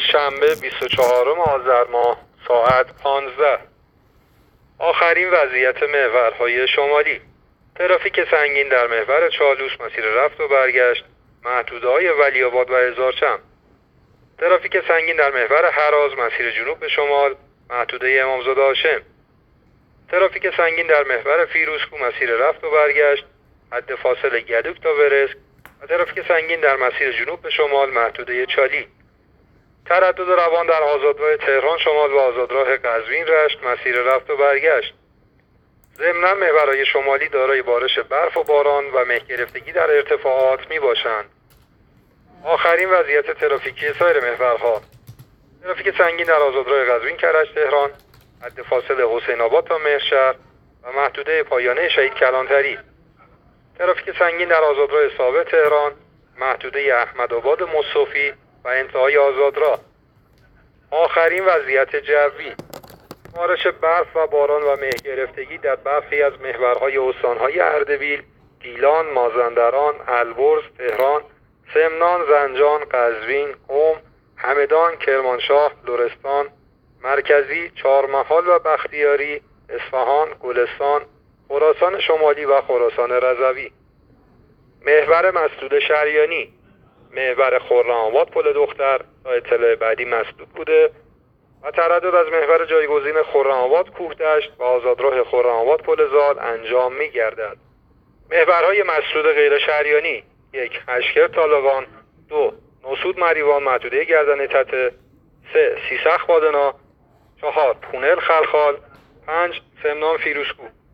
شنبه 24 آذر ماه ساعت 15. آخرین وضعیت محورهای شمالی. ترافیک سنگین در محور چالوس مسیر رفت و برگشت محدوده‌های ولی‌آباد و هزارچم. ترافیک سنگین در محور هراز مسیر جنوب به شمال محدوده امامزاده هاشم. ترافیک سنگین در محور فیروزکو مسیر رفت و برگشت حد فاصل گدوک تا ورسک و ترافیک سنگین در مسیر جنوب به شمال محدوده چالی. تردد روان در آزادراه تهران شمال و آزادراه قزوین رشت مسیر رفت و برگشت. ضمناً محورهای شمالی دارای بارش برف و باران و مه گرفتگی در ارتفاعات می باشند. آخرین وضعیت ترافیکی سایر محورها. ترافیک سنگین در آزادراه قزوین کرج تهران حد فاصل حسین آباد تا مهرشهر و محدوده پایانه شهید کلانتری. ترافیک سنگین در آزادراه ثابت تهران محدوده احمدآباد مصطفی و انتهای آزادراه. آخرین وضعیت جوی. بارش برف و باران و مه گرفتگی در برخی از محورهای استانهای اردبیل، گیلان، مازندران، البرز، تهران، سمنان، زنجان، قزوین، قم، همدان، کرمانشاه، لرستان، مرکزی، چهارمحال و بختیاری، اصفهان، گلستان، خراسان شمالی و خراسان رضوی. محور مسدود شریانی. محور خرم‌آباد پل دختر تا اطلاع بعدی مسدود بوده و تردد از محور جایگزین خرم‌آباد کوهدشت و آزادراه خرم‌آباد پل زال انجام می گردد. محورهای مسدود غیر شریانی: 1. اشکر طالقان، 2. نوسود مریوان محدوده گردن تته، 3. سیسخ بادنا، 4. پونل خلخال، 5. سمنان فیروزکو.